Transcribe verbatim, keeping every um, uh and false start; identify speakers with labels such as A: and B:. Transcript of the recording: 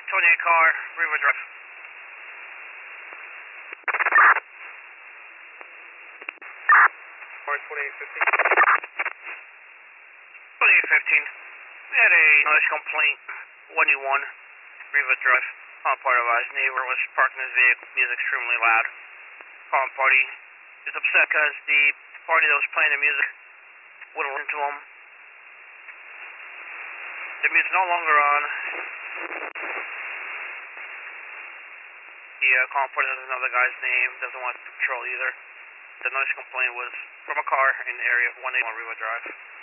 A: twenty-eight car, Riva Drive.
B: Car twenty-eight fifteen.
A: twenty-eight fifteen. We had a noise complaint, one E one, Riva Drive. On part of his neighbor was parking his vehicle, music extremely loud. On party is upset because the party that was playing the music wouldn't listen to him. The music's no longer on. The uh, call party doesn't know the guy's name, doesn't want to patrol either. The noise complaint was from a car in the area of one eighty-one Riva Drive.